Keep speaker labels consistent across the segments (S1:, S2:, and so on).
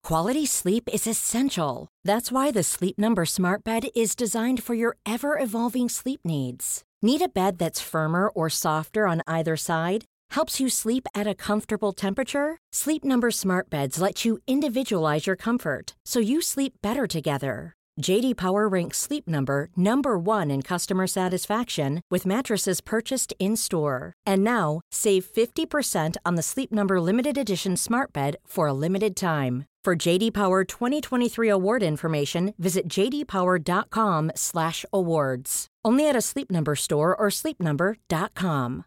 S1: Quality sleep is essential. That's why the Sleep Number Smart Bed is designed for your ever-evolving sleep needs. Need a bed that's firmer or softer on either side? Helps you sleep at a comfortable temperature? Sleep Number Smart Beds let you individualize your comfort, so you sleep better together. J.D. Power ranks Sleep Number number 1 in customer satisfaction with mattresses purchased in-store. And now, save 50% on the Sleep Number Limited Edition Smart Bed for a limited time. For J.D. Power 2023 award information, visit jdpower.com/awards. Only at a Sleep Number store or sleepnumber.com.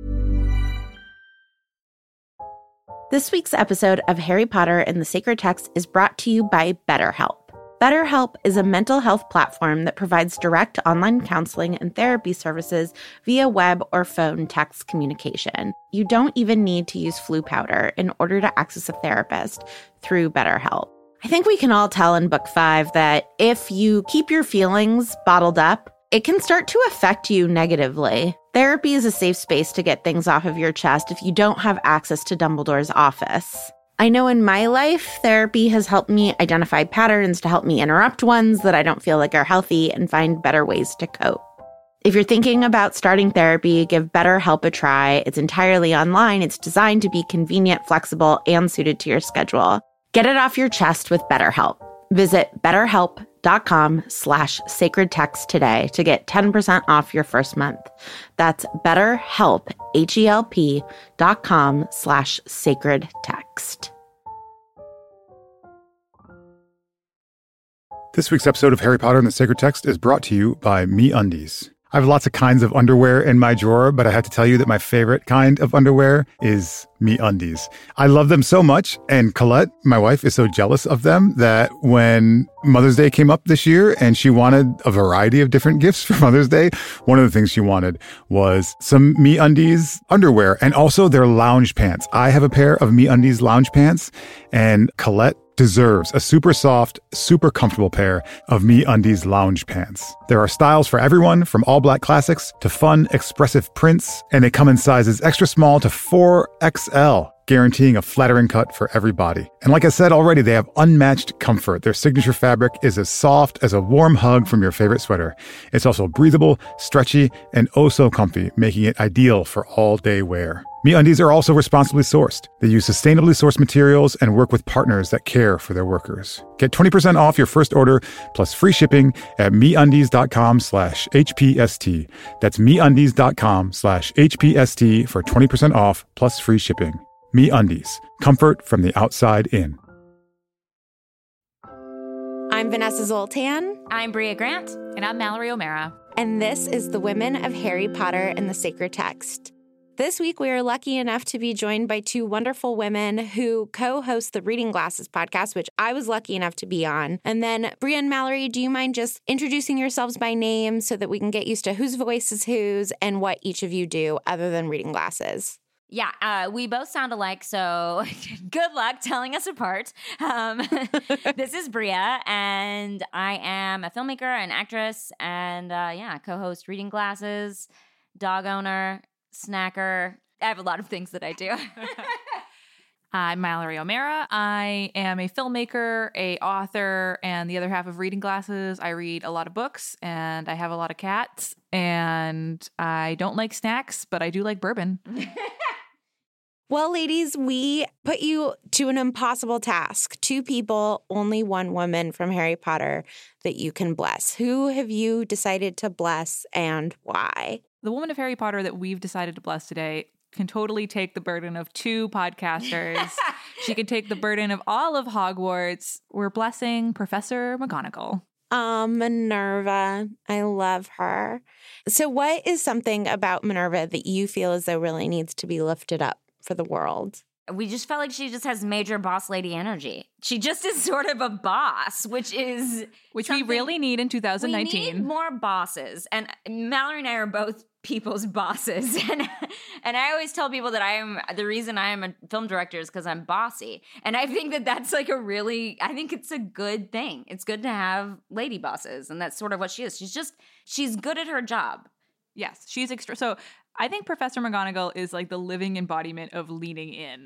S2: This week's episode of Harry Potter and the Sacred Text is brought to you by BetterHelp. BetterHelp is a mental health platform that provides direct online counseling and therapy services via web or phone text communication. You don't even need to use flu powder in order to access a therapist through BetterHelp. I think we can all tell in Book 5 that if you keep your feelings bottled up, it can start to affect you negatively. Therapy is a safe space to get things off of your chest if you don't have access to Dumbledore's office. I know in my life, therapy has helped me identify patterns to help me interrupt ones that I don't feel like are healthy and find better ways to cope. If you're thinking about starting therapy, give BetterHelp a try. It's entirely online. It's designed to be convenient, flexible, and suited to your schedule. Get it off your chest with BetterHelp. Visit betterhelp.com/sacredtext today to get 10% off your first month. That's BetterHelp, HELP.com/sacredtext.
S3: This week's episode of Harry Potter and the Sacred Text is brought to you by MeUndies. I have lots of kinds of underwear in my drawer, but I have to tell you that my favorite kind of underwear is MeUndies. I love them so much, and Colette, my wife, is so jealous of them that when Mother's Day came up this year and she wanted a variety of different gifts for Mother's Day, one of the things she wanted was some MeUndies underwear and also their lounge pants. I have a pair of MeUndies lounge pants, and Colette deserves a super soft, super comfortable pair of MeUndies lounge pants. There are styles for everyone, from all black classics to fun, expressive prints, and they come in sizes extra small to 4XL, guaranteeing a flattering cut for every body. And like I said already, they have unmatched comfort. Their signature fabric is as soft as a warm hug from your favorite sweater. It's also breathable, stretchy, and oh so comfy, making it ideal for all-day wear. MeUndies are also responsibly sourced. They use sustainably sourced materials and work with partners that care for their workers. Get 20% off your first order plus free shipping at MeUndies.com/HPST. That's MeUndies.com/HPST for 20% off plus free shipping. MeUndies. Comfort from the outside in.
S2: I'm Vanessa Zoltan.
S4: I'm Bria Grant.
S5: And I'm Mallory O'Mara.
S2: And this is the Women of Harry Potter and the Sacred Text. This week, we are lucky enough to be joined by two wonderful women who co-host the Reading Glasses podcast, which I was lucky enough to be on. And then, Bria and Mallory, do you mind just introducing yourselves by name so that we can get used to whose voice is whose and what each of you do other than Reading Glasses?
S4: Yeah, we both sound alike, so good luck telling us apart. This is Bria, and I am a filmmaker, an actress, and co-host Reading Glasses, dog owner, snacker. I have a lot of things that I do.
S5: I'm Mallory O'Mara. I am a filmmaker, a author, and the other half of Reading Glasses. I read a lot of books, and I have a lot of cats, and I don't like snacks, but I do like bourbon.
S2: Well, ladies, we put you to an impossible task. 2 people, only 1 woman from Harry Potter that you can bless. Who have you decided to bless and why?
S5: The woman of Harry Potter that we've decided to bless today can totally take the burden of 2 podcasters. She can take the burden of all of Hogwarts. We're blessing Professor McGonagall.
S2: Minerva. I love her. So what is something about Minerva that you feel as though really needs to be lifted up for the world?
S4: We just felt like she just has major boss lady energy. She just is sort of a boss, which
S5: we really need in 2019.
S4: We need more bosses. And Mallory and I are both people's bosses. And I always tell people that the reason I am a film director is because I'm bossy. And I think that that's like I think it's a good thing. It's good to have lady bosses. And that's sort of what she is. She's good at her job.
S5: Yes, she's extra. So I think Professor McGonagall is like the living embodiment of leaning in.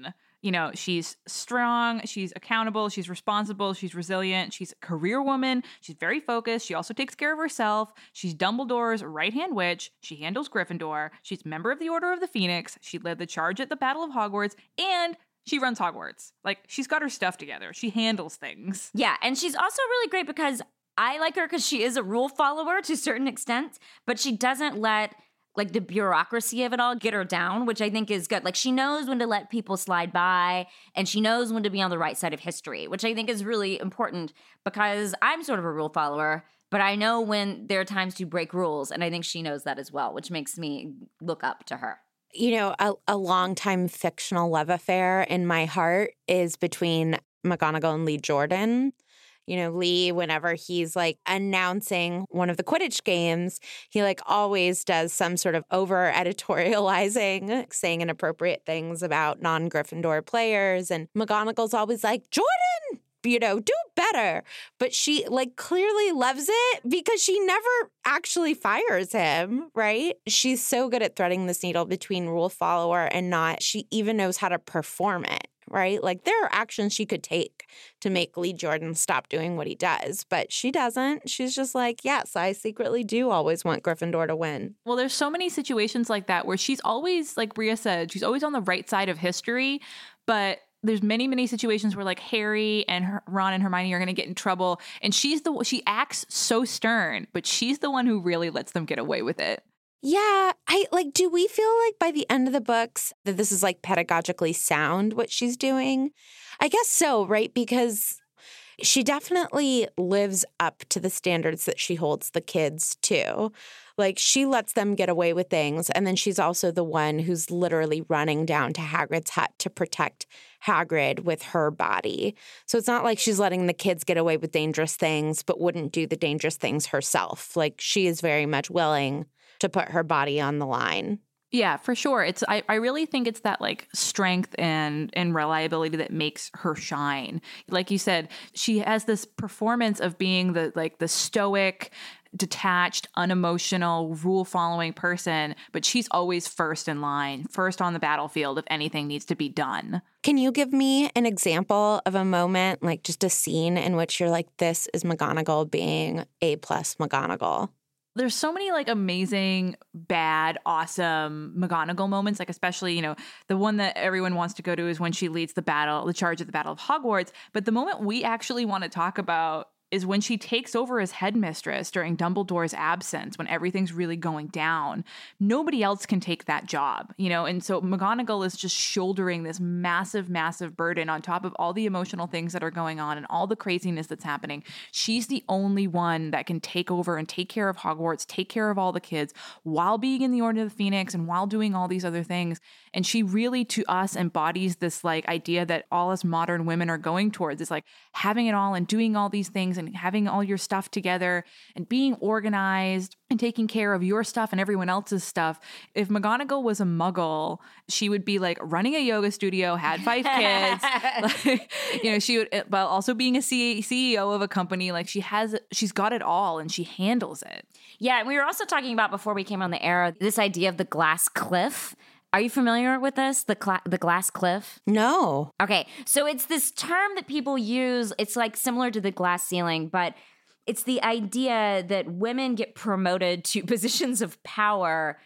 S5: You know, she's strong, she's accountable, she's responsible, she's resilient, she's a career woman, she's very focused, she also takes care of herself, she's Dumbledore's right-hand witch, she handles Gryffindor, she's a member of the Order of the Phoenix, she led the charge at the Battle of Hogwarts, and she runs Hogwarts. Like, she's got her stuff together. She handles things.
S4: Yeah, and she's also really great because I like her because she is a rule follower to a certain extent, but she doesn't let like the bureaucracy of it all get her down, which I think is good. Like she knows when to let people slide by and she knows when to be on the right side of history, which I think is really important because I'm sort of a rule follower, but I know when there are times to break rules. And I think she knows that as well, which makes me look up to her.
S2: You know, a longtime fictional love affair in my heart is between McGonagall and Lee Jordan. You know, Lee, whenever he's like announcing one of the Quidditch games, he like always does some sort of over editorializing, saying inappropriate things about non-Gryffindor players. And McGonagall's always like, Jordan, you know, do better. But she like clearly loves it because she never actually fires him, right? She's so good at threading this needle between rule follower and not. She even knows how to perform it. Right? Like there are actions she could take to make Lee Jordan stop doing what he does, but she doesn't. She's just like, yes, I secretly do always want Gryffindor to win.
S5: Well, there's so many situations like that where she's always, like Bria said, she's always on the right side of history, but there's many, many situations where like Harry and Ron and Hermione are going to get in trouble, and she acts so stern, but she's the one who really lets them get away with it.
S2: Yeah, do we feel like by the end of the books that this is like pedagogically sound what she's doing? I guess so, right? Because she definitely lives up to the standards that she holds the kids to. Like she lets them get away with things. And then she's also the one who's literally running down to Hagrid's hut to protect Hagrid with her body. So it's not like she's letting the kids get away with dangerous things, but wouldn't do the dangerous things herself. Like she is very much willing to put her body on the line.
S5: Yeah, for sure. I really think it's that like strength and reliability that makes her shine. Like you said, she has this performance of being the stoic, detached, unemotional, rule-following person, but she's always first in line, first on the battlefield if anything needs to be done.
S2: Can you give me an example of a moment, like just a scene in which you're like, this is McGonagall being A+ McGonagall?
S5: There's so many like amazing, bad, awesome McGonagall moments, like especially, you know, the one that everyone wants to go to is when she leads the charge at the Battle of Hogwarts. But the moment we actually want to talk about is when she takes over as headmistress during Dumbledore's absence, when everything's really going down. Nobody else can take that job, you know? And so McGonagall is just shouldering this massive, massive burden on top of all the emotional things that are going on and all the craziness that's happening. She's the only one that can take over and take care of Hogwarts, take care of all the kids while being in the Order of the Phoenix and while doing all these other things. And she really, to us, embodies this like idea that all us modern women are going towards. It's like having it all and doing all these things and having all your stuff together and being organized and taking care of your stuff and everyone else's stuff. If McGonagall was a muggle, she would be like running a yoga studio, had 5 kids, like, you know, she would, while also being a CEO of a company. Like she's got it all and she handles it.
S4: Yeah. And we were also talking about before we came on the air, this idea of the glass cliff. Are you familiar with this? The glass cliff?
S2: No.
S4: Okay. So it's this term that people use. It's like similar to the glass ceiling, but it's the idea that women get promoted to positions of power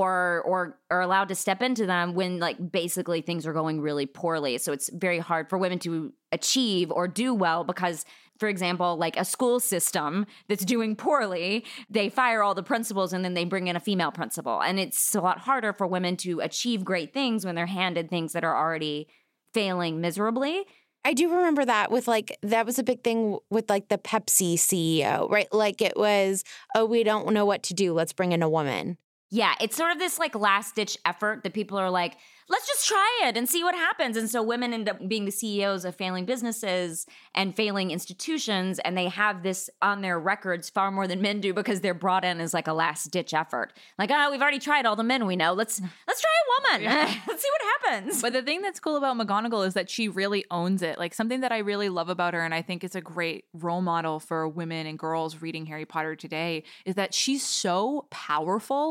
S4: or are allowed to step into them when like basically things are going really poorly. So it's very hard for women to achieve or do well because, for example, like a school system that's doing poorly, they fire all the principals and then they bring in a female principal. And it's a lot harder for women to achieve great things when they're handed things that are already failing miserably.
S2: I do remember that that was a big thing with like the Pepsi CEO, right? Like it was, oh, we don't know what to do. Let's bring in a woman.
S4: Yeah, it's sort of this like last ditch effort that people are like, let's just try it and see what happens. And so women end up being the CEOs of failing businesses and failing institutions. And they have this on their records far more than men do because they're brought in as like a last ditch effort. Like, we've already tried all the men we know. Let's try a woman. Yeah. Let's see what happens.
S5: But the thing that's cool about McGonagall is that she really owns it. Like something that I really love about her, and I think it's a great role model for women and girls reading Harry Potter today, is that she's so powerful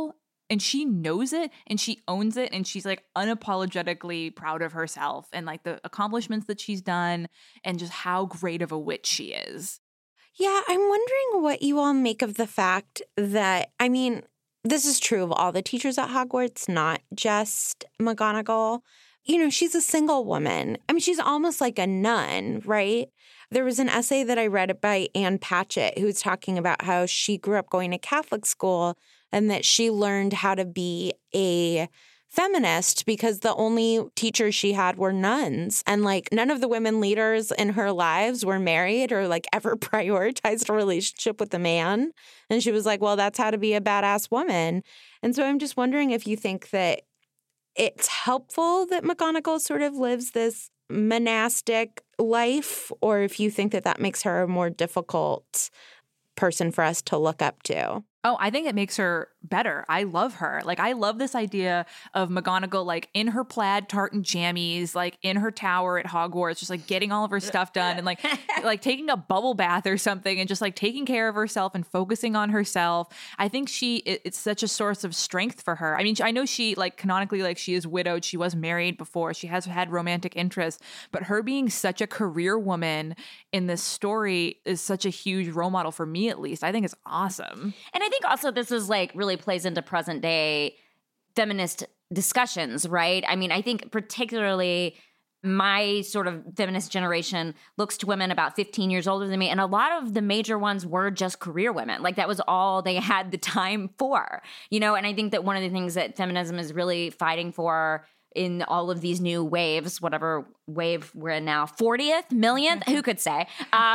S5: And she knows it and she owns it and she's like unapologetically proud of herself and like the accomplishments that she's done and just how great of a witch she is.
S2: Yeah, I'm wondering what you all make of the fact that, I mean, this is true of all the teachers at Hogwarts, not just McGonagall. You know, she's a single woman. I mean, she's almost like a nun, right? There was an essay that I read by Anne Patchett who was talking about how she grew up going to Catholic school and that she learned how to be a feminist because the only teachers she had were nuns. And like none of the women leaders in her lives were married or like ever prioritized a relationship with a man. And she was like, well, that's how to be a badass woman. And so I'm just wondering if you think that it's helpful that McGonagall sort of lives this monastic life, or if you think that that makes her a more difficult person for us to look up to.
S5: Oh, I think it makes her better. I love her. Like, I love this idea of McGonagall, like, in her plaid tartan jammies, like, in her tower at Hogwarts, just, like, getting all of her stuff done and, like taking a bubble bath or something and just, like, taking care of herself and focusing on herself. I think it's such a source of strength for her. I mean, I know she, like, canonically, like, she is widowed. She was married before. She has had romantic interests. But her being such a career woman in this story is such a huge role model for me, at least. I think it's awesome.
S4: And I think also this is like really plays into present day feminist discussions, right? I mean, I think particularly my sort of feminist generation looks to women about 15 years older than me. And a lot of the major ones were just career women. Like that was all they had the time for, you know? And I think that one of the things that feminism is really fighting for in all of these new waves, whatever wave we're in now, 40th, millionth, who could say,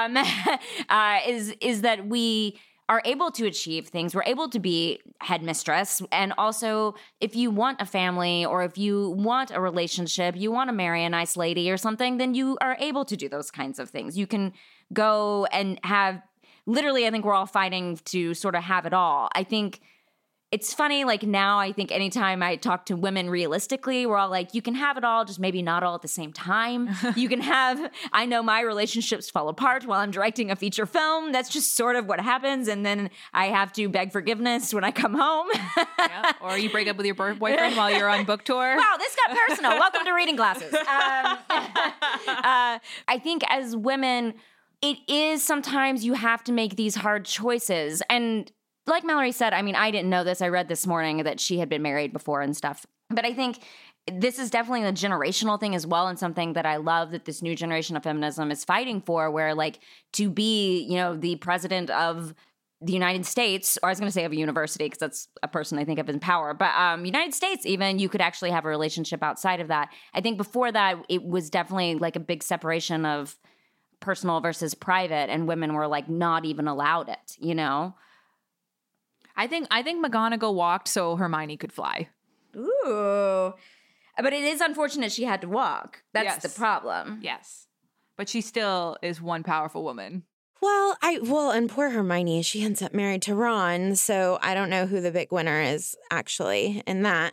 S4: is that we are able to achieve things. We're able to be headmistress. And also, if you want a family or if you want a relationship, you want to marry a nice lady or something, then you are able to do those kinds of things. You can go and have, literally, I think we're all fighting to sort of have it all. I think it's funny, like now I think anytime I talk to women realistically, we're all like, you can have it all, just maybe not all at the same time. You can have, I know my relationships fall apart while I'm directing a feature film. That's just sort of what happens. And then I have to beg forgiveness when I come home.
S5: Yeah. Or you break up with your boyfriend while you're on book tour.
S4: Wow, this got personal. Welcome to Reading Glasses. I think as women, it is sometimes you have to make these hard choices. And like Mallory said, I mean, I didn't know this. I read this morning that she had been married before and stuff. But I think this is definitely a generational thing as well, and something that I love that this new generation of feminism is fighting for, where like to be, you know, the president of the United States, or I was going to say of a university because that's a person I think of in power, but United States, even you could actually have a relationship outside of that. I think before that, it was definitely like a big separation of personal versus private, and women were like not even allowed it, you know?
S5: I think McGonagall walked so Hermione could fly.
S4: Ooh. But it is unfortunate she had to walk. That's the problem.
S5: Yes. But she still is one powerful woman.
S2: Well, and poor Hermione, she ends up married to Ron, so I don't know who the big winner is actually in that.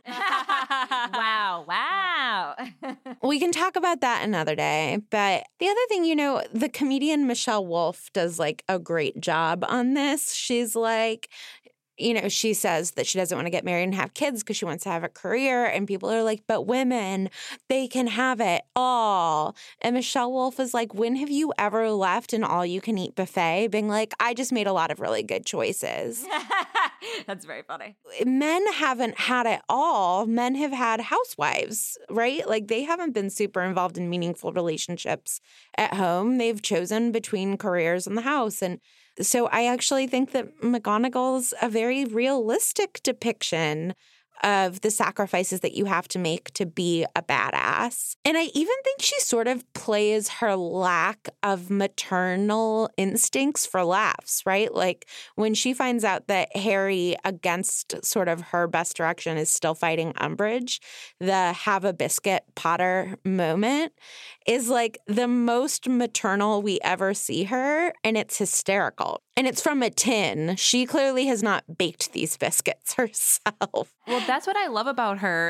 S4: Wow.
S2: We can talk about that another day. But the other thing, you know, the comedian Michelle Wolf does like a great job on this. She's like, you know, she says that she doesn't want to get married and have kids because she wants to have a career. And people are like, but women, they can have it all. And Michelle Wolf is like, when have you ever left an all-you-can-eat buffet being like, I just made a lot of really good choices?
S4: That's very funny.
S2: Men haven't had it all. Men have had housewives, right? Like they haven't been super involved in meaningful relationships at home. They've chosen between careers and the house. And so I actually think that McGonagall's a very realistic depiction of the sacrifices that you have to make to be a badass. And I even think she sort of plays her lack of maternal instincts for laughs, right? Like when she finds out that Harry, against sort of her best direction, is still fighting Umbridge, the have a biscuit Potter moment is like the most maternal we ever see her, and it's hysterical. And it's from a tin. She clearly has not baked these biscuits herself.
S5: Well, that's what I love about her. And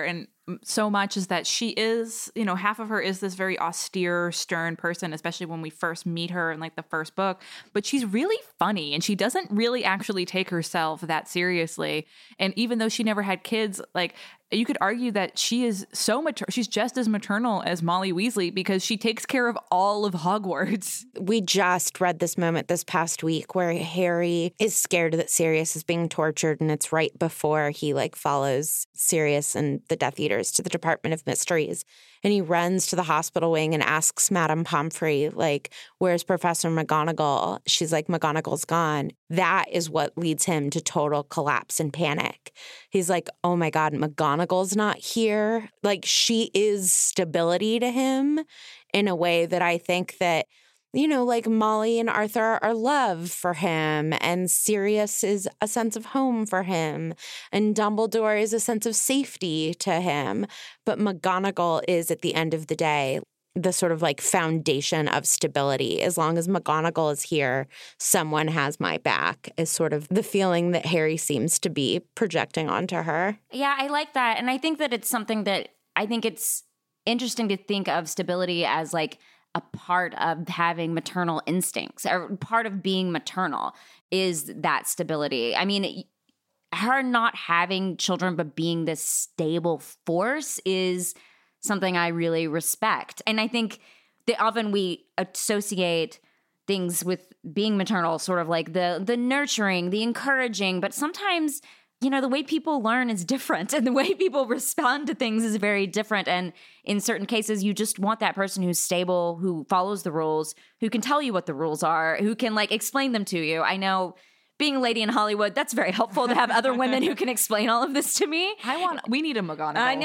S5: so much is that she is, half of her is this very austere, stern person, especially when we first meet her in like the first book. But she's really funny and she doesn't really actually take herself that seriously. And even though she never had kids, like you could argue that she is so she's just as maternal as Molly Weasley because she takes care of all of Hogwarts.
S2: We just read this moment this past week where Harry is scared that Sirius is being tortured, and it's right before he like follows Sirius and the Death Eaters to the Department of Mysteries. And he runs to the hospital wing and asks Madame Pomfrey, like, where's Professor McGonagall? She's like, McGonagall's gone. That is what leads him to total collapse and panic. He's like, oh my God, McGonagall's not here. Like, she is stability to him in a way that I think that, like Molly and Arthur are love for him, and Sirius is a sense of home for him, and Dumbledore is a sense of safety to him. But McGonagall is, at the end of the day, the sort of like foundation of stability. As long as McGonagall is here, someone has my back, is sort of the feeling that Harry seems to be projecting onto her.
S4: Yeah, I like that. And I think that it's something that I think it's interesting to think of stability as like a part of having maternal instincts, or part of being maternal is that stability. I mean, her not having children but being this stable force is something I really respect. And I think that often we associate things with being maternal, sort of like the nurturing, the encouraging, but sometimes the way people learn is different and the way people respond to things is very different. And in certain cases, you just want that person who's stable, who follows the rules, who can tell you what the rules are, who can like explain them to you. I know being a lady in Hollywood, that's very helpful to have other women who can explain all of this to me.
S5: We need a McGonagall.
S4: I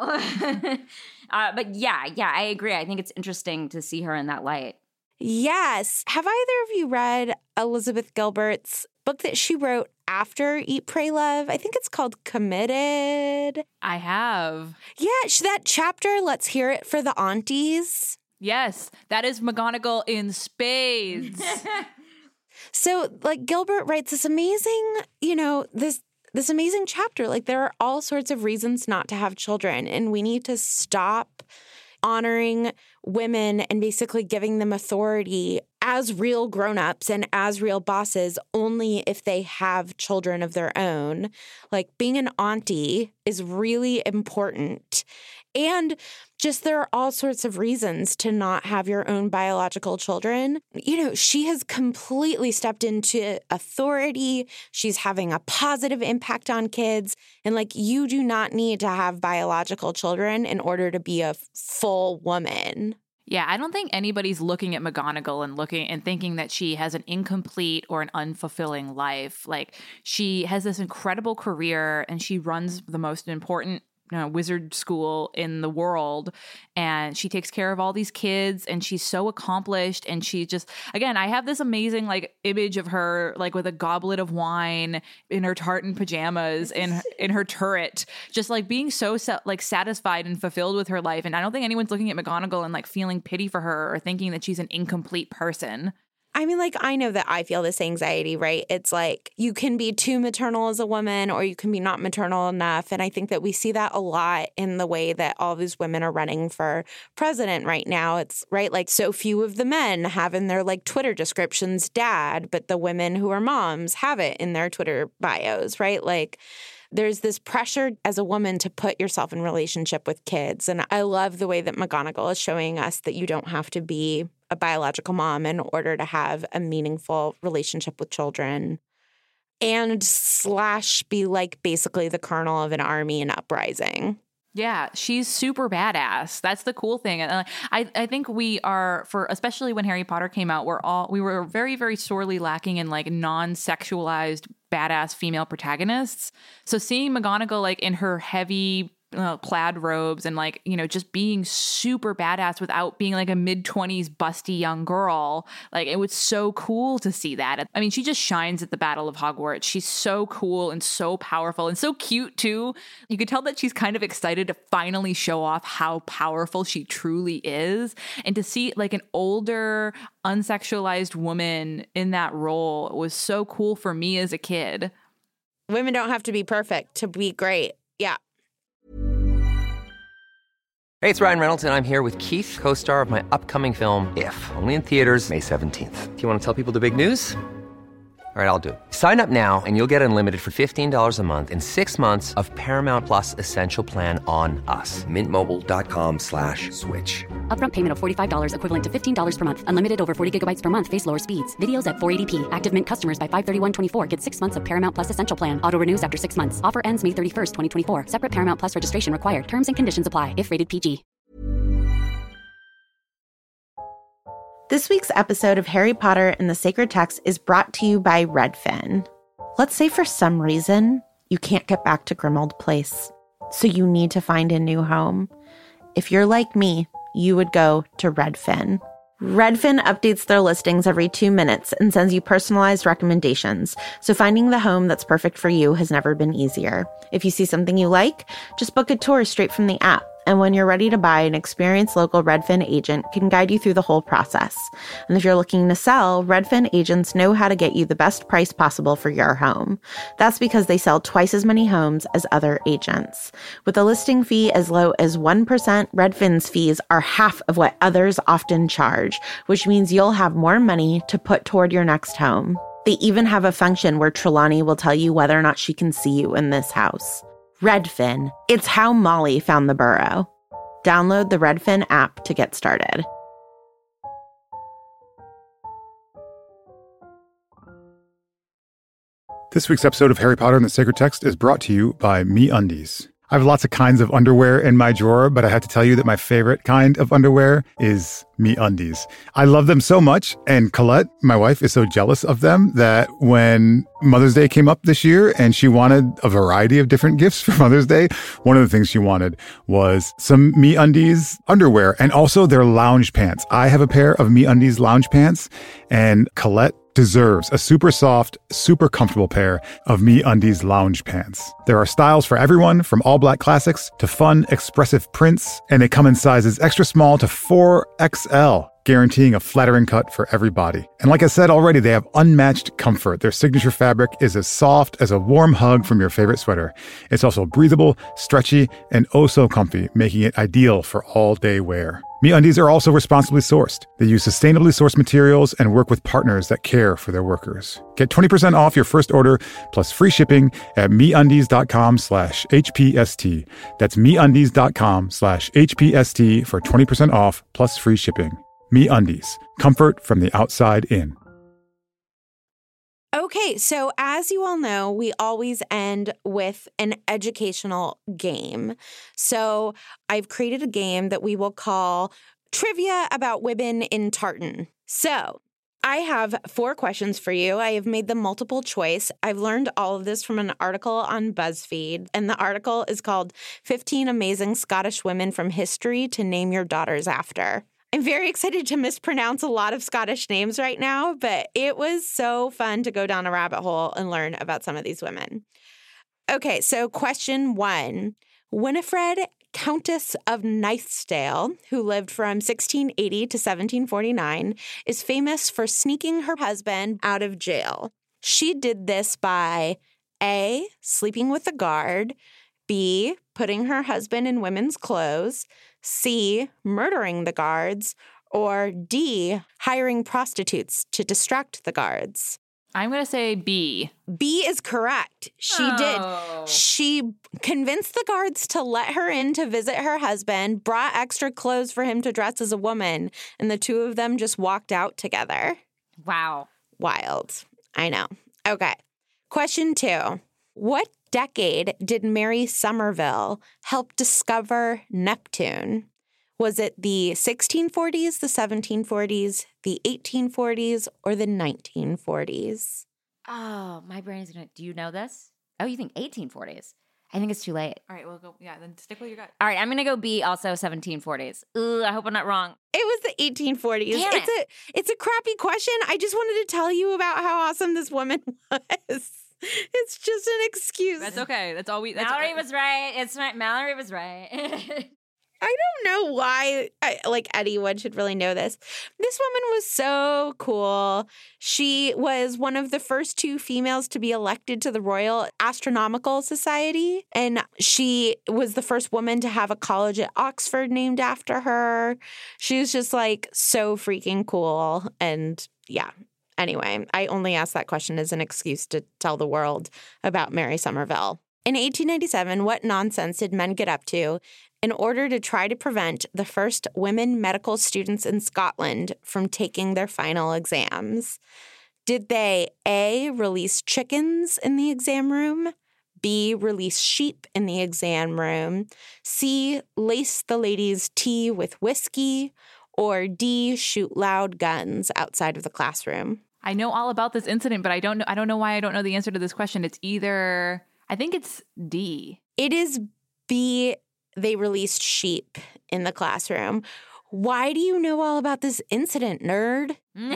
S4: know. But yeah, I agree. I think it's interesting to see her in that light.
S2: Yes. Have either of you read Elizabeth Gilbert's book that she wrote after Eat, Pray, Love? I think it's called Committed.
S5: I have.
S2: Yeah, that chapter, Let's Hear It for the Aunties.
S5: Yes, that is McGonagall in spades.
S2: So, like, Gilbert writes this amazing, this amazing chapter. Like, there are all sorts of reasons not to have children, and we need to stop honoring women and basically giving them authority as real grown-ups and as real bosses only if they have children of their own. Like, being an auntie is really important. And just there are all sorts of reasons to not have your own biological children. She has completely stepped into authority. She's having a positive impact on kids. And like, you do not need to have biological children in order to be a full woman.
S5: Yeah, I don't think anybody's looking at McGonagall and thinking that she has an incomplete or an unfulfilling life. Like, she has this incredible career and she runs the most important wizard school in the world, and she takes care of all these kids, and she's so accomplished, and she just, again, I have this amazing like image of her like with a goblet of wine in her tartan pajamas in her turret, just like being so satisfied and fulfilled with her life. And I don't think anyone's looking at McGonagall and like feeling pity for her or thinking that she's an incomplete person.
S2: I mean, like, I know that I feel this anxiety, right? It's like you can be too maternal as a woman or you can be not maternal enough. And I think that we see that a lot in the way that all these women are running for president right now. It's right. Like, so few of the men have in their like Twitter descriptions dad, but the women who are moms have it in their Twitter bios, right? Like, there's this pressure as a woman to put yourself in relationship with kids. And I love the way that McGonagall is showing us that you don't have to be a biological mom in order to have a meaningful relationship with children and / be like basically the colonel of an army in uprising.
S5: Yeah, she's super badass. That's the cool thing. And I think we are, especially when Harry Potter came out, we were very, very sorely lacking in like non-sexualized badass female protagonists. So seeing McGonagall like in her heavy plaid robes and like, just being super badass without being like a mid-20s busty young girl, like it was so cool to see that. I mean, she just shines at the Battle of Hogwarts. She's so cool and so powerful and so cute too. You could tell that she's kind of excited to finally show off how powerful she truly is, and to see like an older unsexualized woman in that role was so cool for me as a kid.
S2: Women don't have to be perfect to be great. Yeah.
S6: Hey, it's Ryan Reynolds, and I'm here with Keith, co-star of my upcoming film, If, only in theaters May 17th. Do you want to tell people the big news? All right, I'll do it. Sign up now and you'll get unlimited for $15 a month and 6 months of Paramount Plus Essential Plan on us. MintMobile.com/switch.
S7: Upfront payment of $45 equivalent to $15 per month. Unlimited over 40 gigabytes per month. Face lower speeds. Videos at 480p. Active Mint customers by 531.24 get 6 months of Paramount Plus Essential Plan. Auto renews after 6 months. Offer ends May 31st, 2024. Separate Paramount Plus registration required. Terms and conditions apply if rated PG.
S2: This week's episode of Harry Potter and the Sacred Text is brought to you by Redfin. Let's say for some reason you can't get back to Grimmauld Place, so you need to find a new home. If you're like me, you would go to Redfin. Redfin updates their listings every 2 minutes and sends you personalized recommendations, so finding the home that's perfect for you has never been easier. If you see something you like, just book a tour straight from the app. And when you're ready to buy, an experienced local Redfin agent can guide you through the whole process. And if you're looking to sell, Redfin agents know how to get you the best price possible for your home. That's because they sell twice as many homes as other agents. With a listing fee as low as 1%, Redfin's fees are half of what others often charge, which means you'll have more money to put toward your next home. They even have a function where Trelawney will tell you whether or not she can see you in this house. Redfin. It's how Molly found the burrow. Download the Redfin app to get started.
S3: This week's episode of Harry Potter and the Sacred Text is brought to you by MeUndies. I have lots of kinds of underwear in my drawer, but I have to tell you that my favorite kind of underwear is MeUndies. I love them so much, and Colette, my wife, is so jealous of them that when Mother's Day came up this year and she wanted a variety of different gifts for Mother's Day, one of the things she wanted was some MeUndies underwear and also their lounge pants. I have a pair of MeUndies lounge pants, and Colette deserves a super soft, super comfortable pair of MeUndies lounge pants. There are styles for everyone, from all black classics to fun, expressive prints, and they come in sizes extra small to 4XL, guaranteeing a flattering cut for every body. And like I said already, they have unmatched comfort. Their signature fabric is as soft as a warm hug from your favorite sweater. It's also breathable, stretchy, and oh so comfy, making it ideal for all-day wear. MeUndies are also responsibly sourced. They use sustainably sourced materials and work with partners that care for their workers. Get 20% off your first order plus free shipping at MeUndies.com/HPST. That's MeUndies.com/HPST for 20% off plus free shipping. MeUndies. Comfort from the outside in.
S2: Okay, so as you all know, we always end with an educational game. So I've created a game that we will call Trivia About Women in Tartan. So I have 4 questions for you. I have made them multiple choice. I've learned all of this from an article on BuzzFeed, and the article is called 15 Amazing Scottish Women from History to Name Your Daughters After. I'm very excited to mispronounce a lot of Scottish names right now, but it was so fun to go down a rabbit hole and learn about some of these women. Okay, so question 1. Winifred, Countess of Nithsdale, who lived from 1680 to 1749, is famous for sneaking her husband out of jail. She did this by A, sleeping with a guard, B, putting her husband in women's clothes, C, murdering the guards, or D, hiring prostitutes to distract the guards.
S5: I'm going to say B.
S2: B is correct. She did. She convinced the guards to let her in to visit her husband, brought extra clothes for him to dress as a woman, and the two of them just walked out together.
S4: Wow.
S2: Wild. I know. Okay. Question 2. What decade did Mary Somerville help discover Neptune? Was it the 1640s, the 1740s, the 1840s, or the 1940s?
S4: Oh, my brain is going to... Do you know this? Oh, you think 1840s? I think it's too late.
S5: All right, we'll go. Yeah, then stick with your gut.
S4: All right, I'm going to go B, also 1740s. Ooh, I hope I'm not wrong.
S2: It was the 1840s.
S4: Damn it.
S2: It's a crappy question. I just wanted to tell you about how awesome this woman was. It's just an excuse.
S5: That's okay. That's all we...
S4: Mallory was right. Mallory was right.
S2: I don't know why, anyone should really know this. This woman was so cool. She was one of the first 2 females to be elected to the Royal Astronomical Society. And she was the first woman to have a college at Oxford named after her. She was just like so freaking cool. And yeah. Anyway, I only asked that question as an excuse to tell the world about Mary Somerville. In 1897, what nonsense did men get up to in order to try to prevent the first women medical students in Scotland from taking their final exams? Did they A, release chickens in the exam room, B, release sheep in the exam room, C, lace the ladies' tea with whiskey, or D, shoot loud guns outside of the classroom?
S5: I know all about this incident, but I don't know why I don't know the answer to this question. It's either, I think it's D.
S2: It is B, they released sheep in the classroom. Why do you know all about this incident, nerd?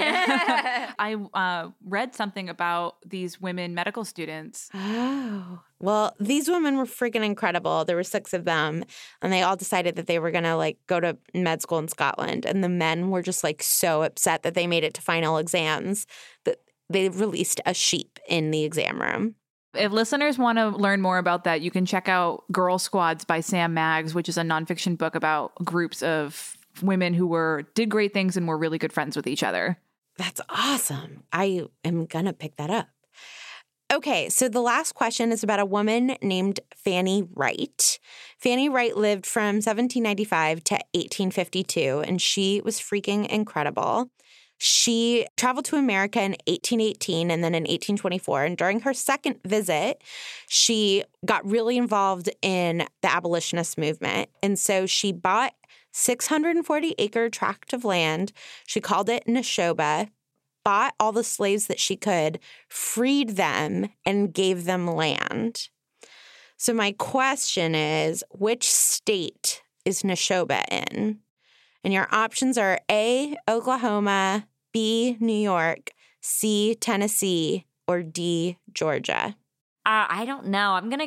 S5: I read something about these women medical students.
S2: Oh, well, these women were freaking incredible. There were 6 of them, and they all decided that they were going to go to med school in Scotland. And the men were just so upset that they made it to final exams that they released a sheep in the exam room.
S5: If listeners want to learn more about that, you can check out Girl Squads by Sam Maggs, which is a nonfiction book about groups of women who did great things and were really good friends with each other.
S2: That's awesome. I am going to pick that up. Okay, so the last question is about a woman named Fanny Wright. Fanny Wright lived from 1795 to 1852, and she was freaking incredible. She traveled to America in 1818 and then in 1824. And during her second visit, she got really involved in the abolitionist movement. And so she bought 640-acre tract of land. She called it Neshoba, bought all the slaves that she could, freed them, and gave them land. So my question is, which state is Neshoba in? And your options are A, Oklahoma, B, New York, C, Tennessee, or D, Georgia.
S4: I don't know. I'm going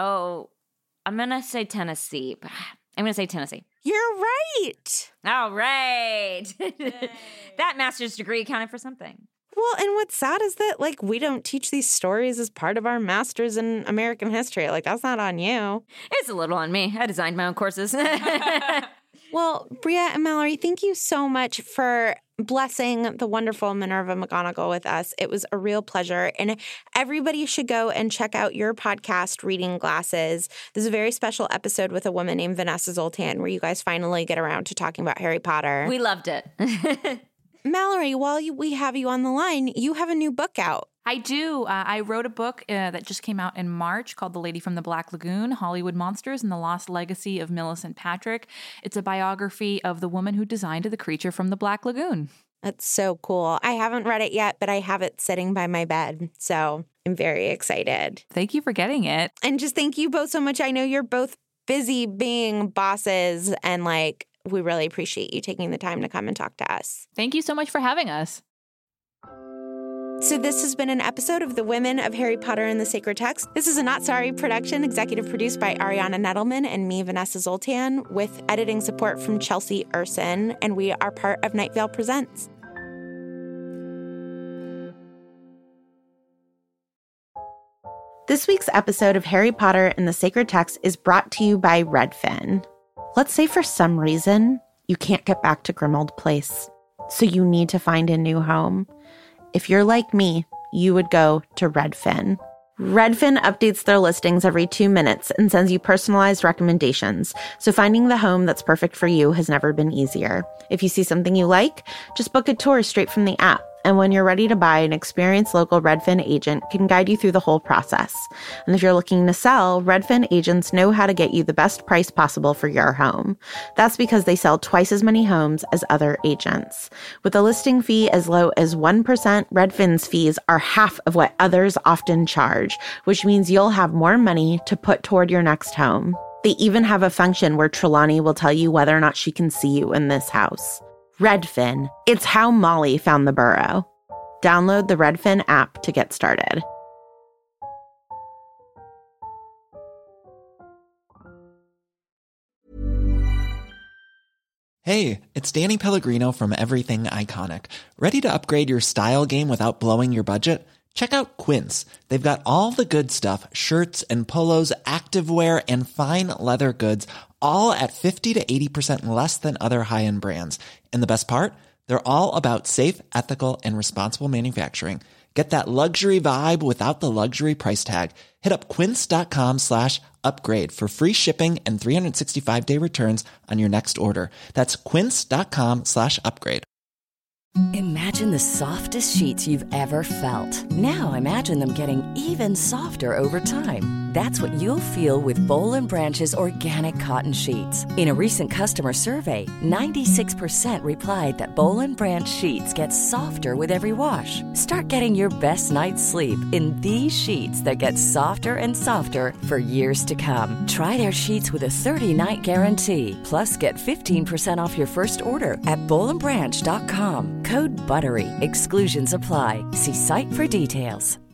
S4: to say Tennessee. I'm going to say Tennessee.
S2: You're right.
S4: All right. That master's degree counted for something.
S2: Well, and what's sad is that, we don't teach these stories as part of our master's in American history. That's not on you.
S4: It's a little on me. I designed my own courses.
S2: Well, Bria and Mallory, thank you so much for blessing the wonderful Minerva McGonagall with us. It was a real pleasure. And everybody should go and check out your podcast, Reading Glasses. This is a very special episode with a woman named Vanessa Zoltan, where you guys finally get around to talking about Harry Potter.
S4: We loved it.
S2: Mallory, while we have you on the line, you have a new book out.
S5: I do. I wrote a book that just came out in March called The Lady from the Black Lagoon, Hollywood Monsters and the Lost Legacy of Millicent Patrick. It's a biography of the woman who designed the creature from the Black Lagoon.
S2: That's so cool. I haven't read it yet, but I have it sitting by my bed. So I'm very excited.
S5: Thank you for getting it.
S2: And just thank you both so much. I know you're both busy being bosses, and we really appreciate you taking the time to come and talk to us.
S5: Thank you so much for having us.
S2: So this has been an episode of The Women of Harry Potter and the Sacred Text. This is a Not Sorry production, executive produced by Ariana Nettleman and me, Vanessa Zoltan, with editing support from Chelsea Urson, and we are part of Night Vale Presents. This week's episode of Harry Potter and the Sacred Text is brought to you by Redfin. Let's say for some reason you can't get back to Grimmauld Place, so you need to find a new home. If you're like me, you would go to Redfin. Redfin updates their listings every 2 minutes and sends you personalized recommendations, so finding the home that's perfect for you has never been easier. If you see something you like, just book a tour straight from the app. And when you're ready to buy, an experienced local Redfin agent can guide you through the whole process. And if you're looking to sell, Redfin agents know how to get you the best price possible for your home. That's because they sell twice as many homes as other agents. With a listing fee as low as 1%, Redfin's fees are half of what others often charge, which means you'll have more money to put toward your next home. They even have a function where Trelawney will tell you whether or not she can see you in this house. Redfin. It's how Molly found the burrow. Download the Redfin app to get started.
S8: Hey, it's Danny Pellegrino from Everything Iconic. Ready to upgrade your style game without blowing your budget? Check out Quince. They've got all the good stuff, shirts and polos, activewear, and fine leather goods, all at 50 to 80% less than other high-end brands. And the best part? They're all about safe, ethical, and responsible manufacturing. Get that luxury vibe without the luxury price tag. Hit up quince.com/upgrade for free shipping and 365-day returns on your next order. That's quince.com/upgrade.
S9: Imagine the softest sheets you've ever felt. Now imagine them getting even softer over time. That's what you'll feel with Boll & Branch's organic cotton sheets. In a recent customer survey, 96% replied that Boll & Branch sheets get softer with every wash. Start getting your best night's sleep in these sheets that get softer and softer for years to come. Try their sheets with a 30-night guarantee. Plus, get 15% off your first order at bollandbranch.com. Code BUTTERY. Exclusions apply. See site for details.